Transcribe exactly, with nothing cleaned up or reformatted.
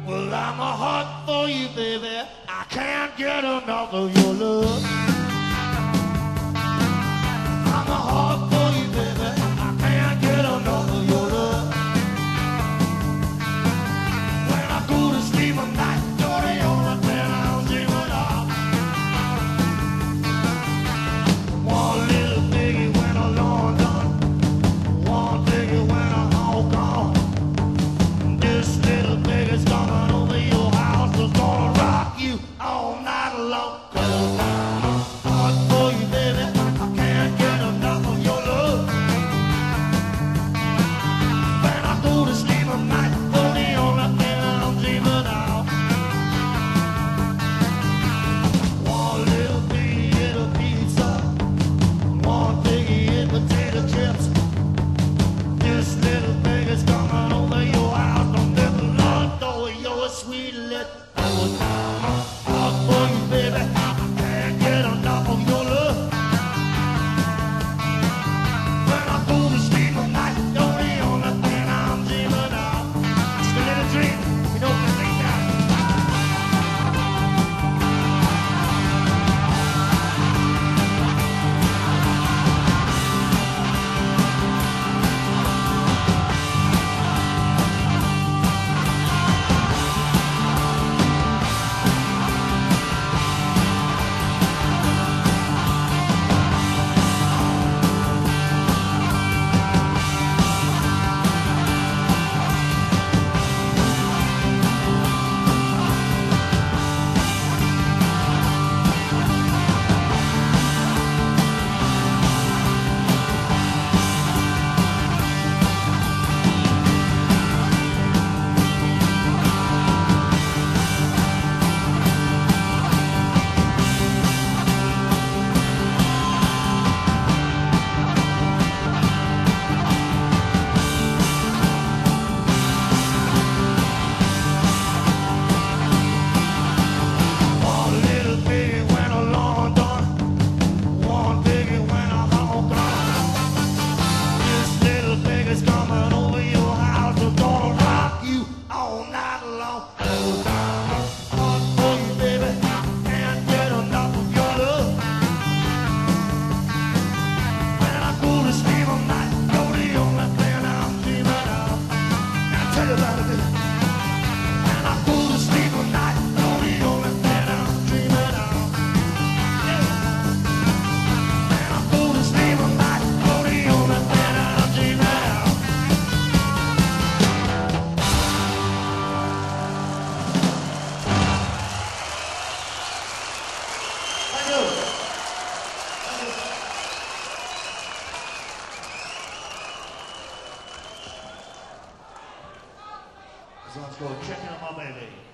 Well, I'm a heart for you, baby. I can't get enough of your love. I'm a heart for you, baby. I can't get enough of your love. When I go to sleep at night, you're the only thing I'm dreaming of. One little biggie when I'm long done. One biggie when I'm all gone. This little biggie's coming over your house. It's gonna rock you all night long. Cause I'm a heart for you, baby. I can't get enough of your love. When I go to sleep at night, you're the only thing I'm dreaming of. One little biggie in a pizza. One biggie in potato chips. This little biggie's coming over your house. Don't never look though you're a sweet little. Oh, I'm a heart for you, baby. I can't get enough of your love. When I go to sleep at night, you're the only thing I'm dreaming of. Just a little dream, you know what I think now. One little biggie when I'm long done. One biggie when I'm all gone. This little biggie's coming over your house. It's gonna rock you all night long. Oh, I'm a heart for you, baby. Can't get enough of your love. When I go to sleep at night, you're the only thing I'm dreaming of. I'll tell you about it, baby. When I go to sleep at night, you're the only thing I'm dreaming of. Yeah. When I go to sleep at night, you're the only thing I'm dreaming of. Thank you. Thank you. This one's called Checking on My Baby.